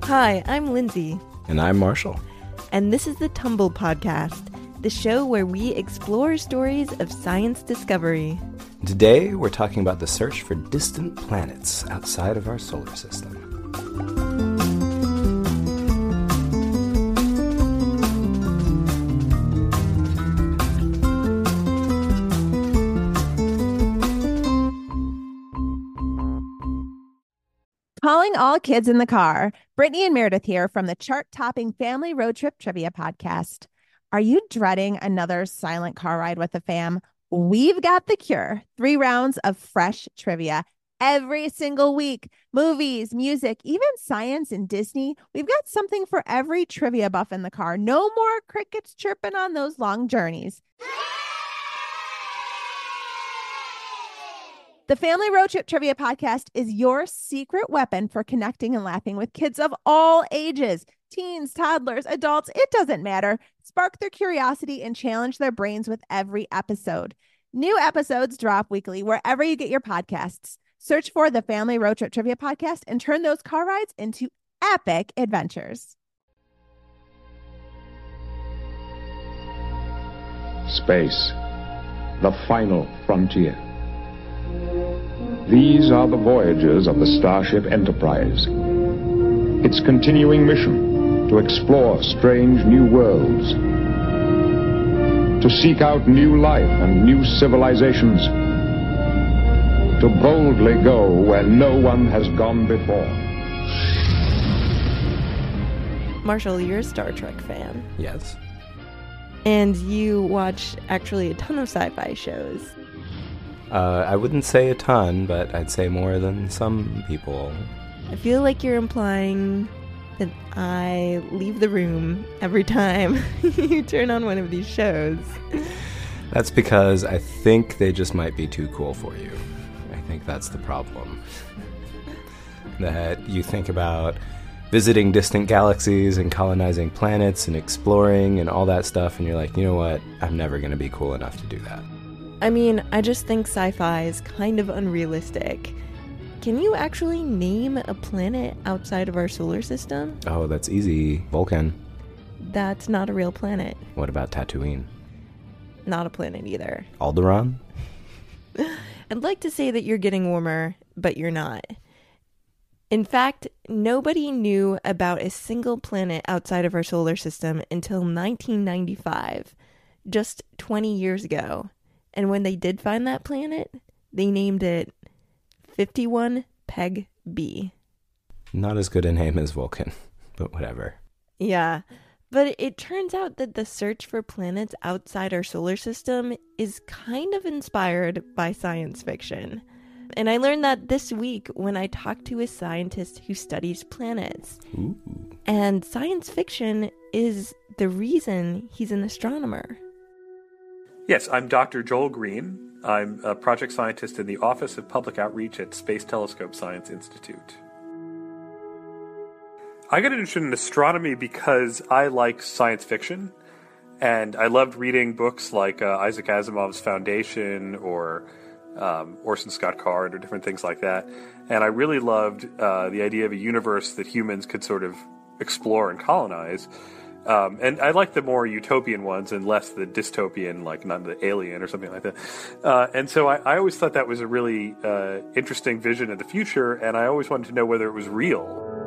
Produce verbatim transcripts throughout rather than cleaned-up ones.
Hi, I'm Lindsay. And I'm Marshall. And this is the Tumble Podcast, the show where we explore stories of science discovery. Today, we're talking about the search for distant planets outside of our solar system. Calling all kids in the car. Brittany and Meredith here from the chart-topping Family Road Trip Trivia Podcast. Are you dreading another silent car ride with the fam? We've got the cure. Three rounds of fresh trivia every single week. Movies, music, even science and Disney. We've got something for every trivia buff in the car. No more crickets chirping on those long journeys. The Family Road Trip Trivia Podcast is your secret weapon for connecting and laughing with kids of all ages. Teens, toddlers, adults, it doesn't matter. Spark their curiosity and challenge their brains with every episode. New episodes drop weekly wherever you get your podcasts. Search for the Family Road Trip Trivia Podcast and turn those car rides into epic adventures. Space, the final frontier. These are the voyages of the Starship Enterprise. Its continuing mission to explore strange new worlds, to seek out new life and new civilizations, to boldly go where no one has gone before. Marshall, you're a Star Trek fan. Yes. And you watch actually a ton of sci-fi shows. Uh, I wouldn't say a ton, but I'd say more than some people. I feel like you're implying that I leave the room every time you turn on one of these shows. That's because I think they just might be too cool for you. I think that's the problem. That you think about visiting distant galaxies and colonizing planets and exploring and all that stuff, and you're like, you know what? I'm never going to be cool enough to do that. I mean, I just think sci-fi is kind of unrealistic. Can you actually name a planet outside of our solar system? Oh, that's easy. Vulcan. That's not a real planet. What about Tatooine? Not a planet either. Alderaan? I'd like to say that you're getting warmer, but you're not. In fact, nobody knew about a single planet outside of our solar system until nineteen ninety-five, just twenty years ago. And when they did find that planet, they named it fifty-one Peg B. Not as good a name as Vulcan, but whatever. Yeah, but it turns out that the search for planets outside our solar system is kind of inspired by science fiction. And I learned that this week when I talked to a scientist who studies planets. Ooh. And science fiction is the reason he's an astronomer. Yes, I'm Doctor Joel Green. I'm a project scientist in the Office of Public Outreach at Space Telescope Science Institute. I got interested in astronomy because I like science fiction, and I loved reading books like uh, Isaac Asimov's Foundation or um, Orson Scott Card or different things like that. And I really loved uh, the idea of a universe that humans could sort of explore and colonize. Um, and I like the more utopian ones and less the dystopian, like not the Alien or something like that. Uh, and so I, I always thought that was a really uh, interesting vision of the future, and I always wanted to know whether it was real.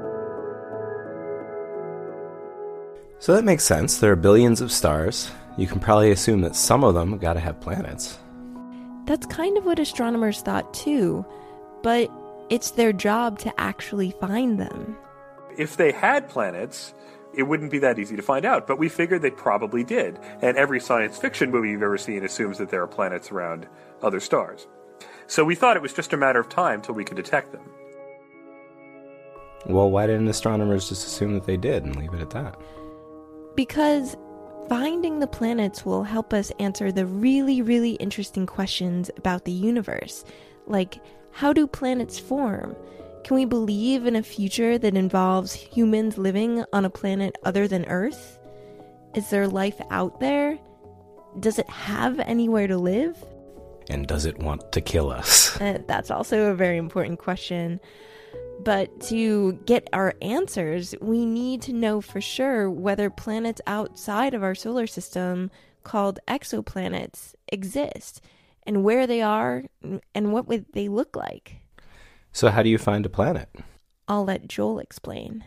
So that makes sense. There are billions of stars. You can probably assume that some of them got to have planets. That's kind of what astronomers thought too, but it's their job to actually find them. If they had planets, it wouldn't be that easy to find out, but we figured they probably did. And every science fiction movie you've ever seen assumes that there are planets around other stars. So we thought it was just a matter of time till we could detect them. Well, why didn't astronomers just assume that they did and leave it at that? Because finding the planets will help us answer the really, really interesting questions about the universe. Like, how do planets form? Can we believe in a future that involves humans living on a planet other than Earth? Is there life out there? Does it have anywhere to live? And does it want to kill us? Uh, that's also a very important question. But to get our answers, we need to know for sure whether planets outside of our solar system, called exoplanets, exist, and where they are, and what would they look like. So how do you find a planet? I'll let Joel explain.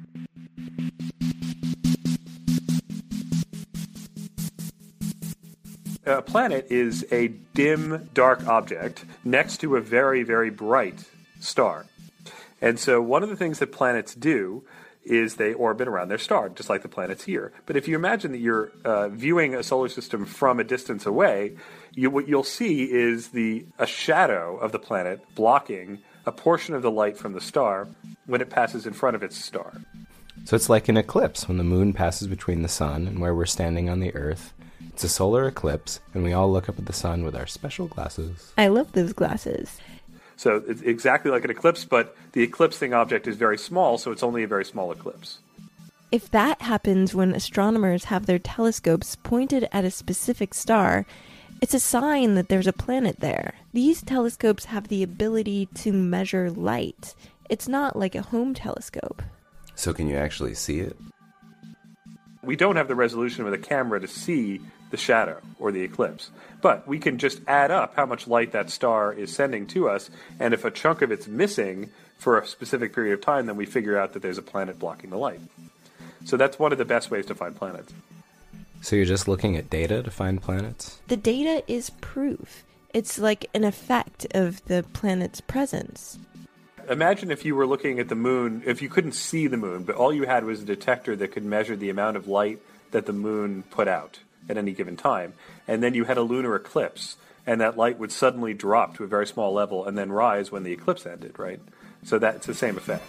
A planet is a dim, dark object next to a very, very bright star. And so one of the things that planets do is they orbit around their star, just like the planets here. But if you imagine that you're uh, viewing a solar system from a distance away, you, what you'll see is the a shadow of the planet blocking a portion of the light from the star when it passes in front of its star. So it's like an eclipse when the moon passes between the sun and where we're standing on the Earth. It's a solar eclipse, and we all look up at the sun with our special glasses. I love those glasses. So it's exactly like an eclipse, but the eclipsing object is very small, so it's only a very small eclipse. If that happens when astronomers have their telescopes pointed at a specific star, it's a sign that there's a planet there. These telescopes have the ability to measure light. It's not like a home telescope. So can you actually see it? We don't have the resolution with a camera to see the shadow or the eclipse, but we can just add up how much light that star is sending to us, and if a chunk of it's missing for a specific period of time, then we figure out that there's a planet blocking the light. So that's one of the best ways to find planets. So you're just looking at data to find planets? The data is proof. It's like an effect of the planet's presence. Imagine if you were looking at the moon, if you couldn't see the moon, but all you had was a detector that could measure the amount of light that the moon put out at any given time, and then you had a lunar eclipse, and that light would suddenly drop to a very small level and then rise when the eclipse ended, right? So that's the same effect.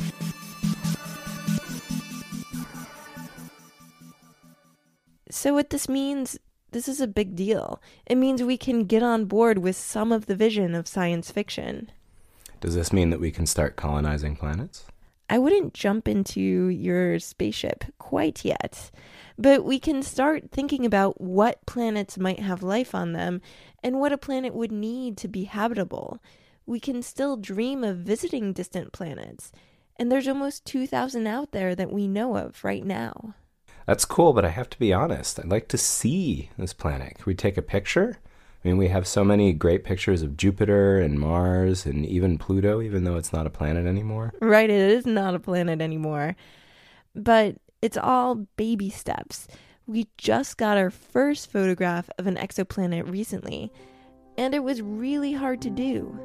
So what this means, this is a big deal. It means we can get on board with some of the vision of science fiction. Does this mean that we can start colonizing planets? I wouldn't jump into your spaceship quite yet, but we can start thinking about what planets might have life on them and what a planet would need to be habitable. We can still dream of visiting distant planets, and there's almost two thousand out there that we know of right now. That's cool, but I have to be honest. I'd like to see this planet. Can we take a picture? I mean, we have so many great pictures of Jupiter and Mars and even Pluto, even though it's not a planet anymore. Right, it is not a planet anymore. But it's all baby steps. We just got our first photograph of an exoplanet recently, and it was really hard to do.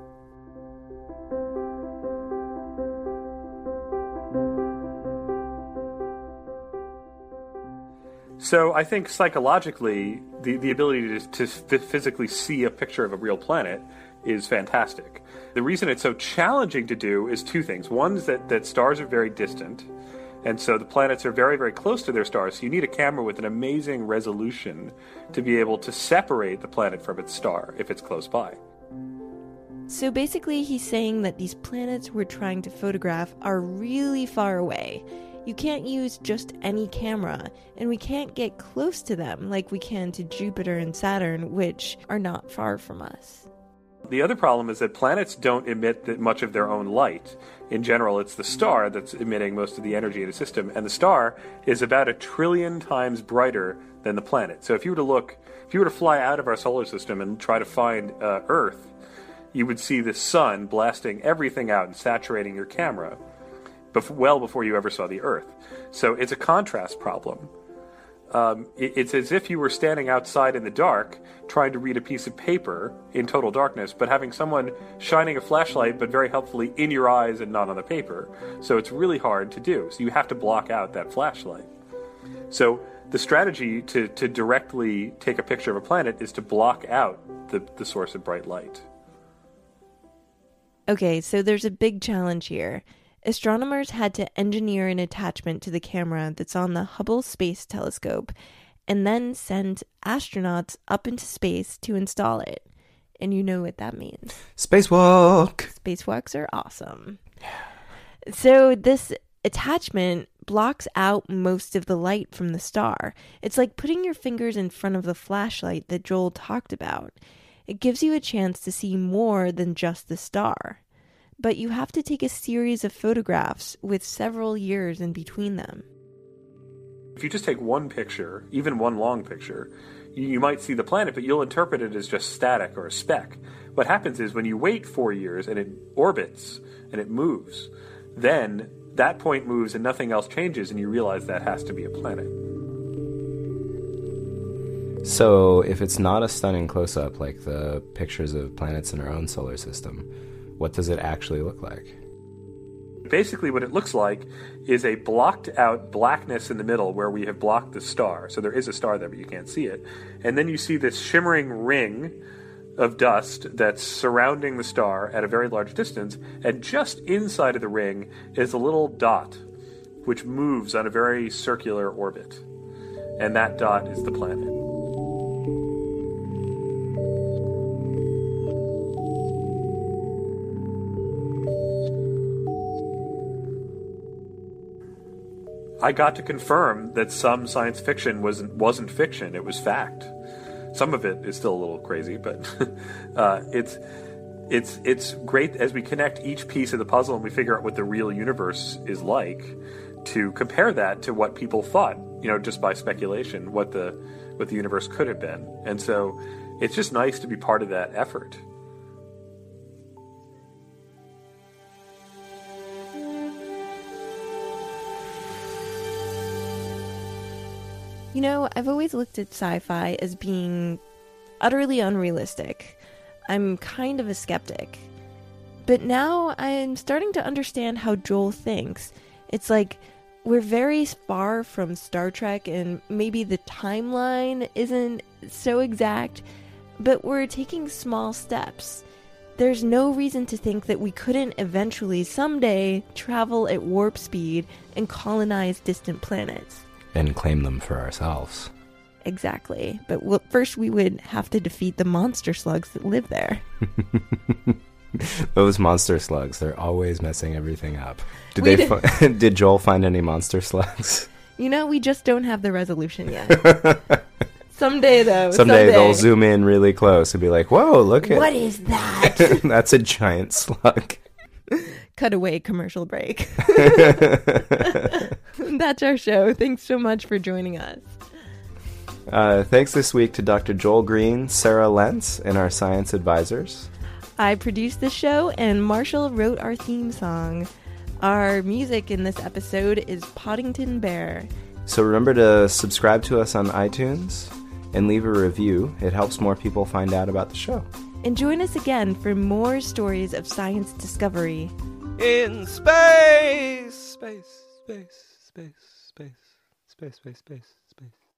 So I think psychologically, the, the ability to, to physically see a picture of a real planet is fantastic. The reason it's so challenging to do is two things. One is that, that stars are very distant, and so the planets are very, very close to their stars. So you need a camera with an amazing resolution to be able to separate the planet from its star if it's close by. So basically, he's saying that these planets we're trying to photograph are really far away. You can't use just any camera, and we can't get close to them like we can to Jupiter and Saturn, which are not far from us. The other problem is that planets don't emit that much of their own light. In general, it's the star that's emitting most of the energy in the system, and the star is about a trillion times brighter than the planet. So if you were to look, if you were to fly out of our solar system and try to find uh, Earth, you would see the sun blasting everything out and saturating your camera bef- well before you ever saw the Earth. So it's a contrast problem. Um, it, it's as if you were standing outside in the dark trying to read a piece of paper in total darkness, but having someone shining a flashlight, but very helpfully in your eyes and not on the paper. So it's really hard to do. So you have to block out that flashlight. So the strategy to, to directly take a picture of a planet is to block out the, the source of bright light. Okay, so there's a big challenge here. Astronomers had to engineer an attachment to the camera that's on the Hubble Space Telescope and then send astronauts up into space to install it. And you know what that means. Spacewalk! Spacewalks are awesome. So this attachment blocks out most of the light from the star. It's like putting your fingers in front of the flashlight that Joel talked about. It gives you a chance to see more than just the star. but you have to take a series of photographs with several years in between them. If you just take one picture, even one long picture, you, you might see the planet, but you'll interpret it as just static or a speck. What happens is when you wait four years and it orbits and it moves, then that point moves and nothing else changes, and you realize that has to be a planet. So if it's not a stunning close-up like the pictures of planets in our own solar system, what does it actually look like? Basically what it looks like is a blocked out blackness in the middle where we have blocked the star. So there is a star there, but you can't see it. And then you see this shimmering ring of dust that's surrounding the star at a very large distance. And just inside of the ring is a little dot, which moves on a very circular orbit. And that dot is the planet. I got to confirm that some science fiction wasn't wasn't fiction; it was fact. Some of it is still a little crazy, but uh, it's it's it's great as we connect each piece of the puzzle and we figure out what the real universe is like, to compare that to what people thought, you know, just by speculation, what the what the universe could have been. And so, it's just nice to be part of that effort. You know, I've always looked at sci-fi as being utterly unrealistic. I'm kind of a skeptic. But now I'm starting to understand how Joel thinks. It's like we're very far from Star Trek, and maybe the timeline isn't so exact, but we're taking small steps. There's no reason to think that we couldn't eventually someday travel at warp speed and colonize distant planets. And claim them for ourselves. Exactly. But we'll, first we would have to defeat the monster slugs that live there. Those monster slugs, they're always messing everything up. Did We they? did- Fi- did Joel find any monster slugs? You know, we just don't have the resolution yet. Someday, though. Someday, they'll zoom in really close and be like, whoa, look at... What is that? That's a giant slug. Cutaway commercial break. That's our show. Thanks so much for joining us. Uh, thanks this week to Doctor Joel Green, Sarah Lentz, and our science advisors. I produced the show, and Marshall wrote our theme song. Our music in this episode is Poddington Bear. So remember to subscribe to us on iTunes and leave a review. It helps more people find out about the show. And join us again for more stories of science discovery. In space! Space, space, space, space, space, space, space, space.